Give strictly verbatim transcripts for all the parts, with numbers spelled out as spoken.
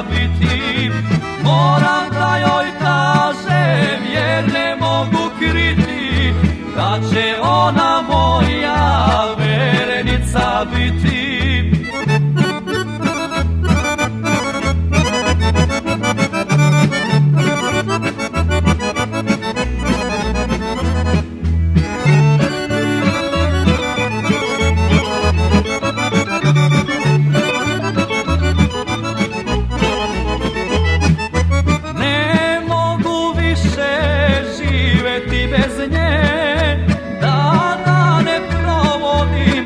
biti. Moram da joj kažem jer ne mogu kriti da će ona moja verenica biti. Bez nje dana ne provodim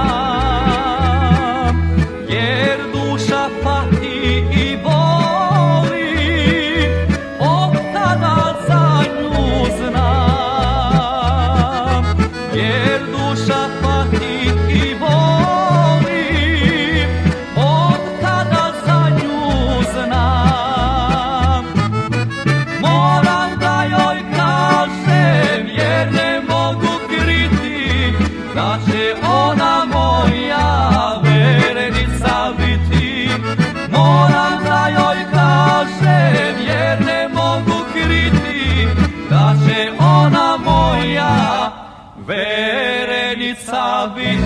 sam, jer duša pati i boli od kada za nju znam. Jer duša pati i boli od kada za nju znam. Moram da joj kažem jer ne mogu kriti da će ona moja verenica biti. Moram da joj kažem jer ne mogu kriti da će ona moja verenica biti.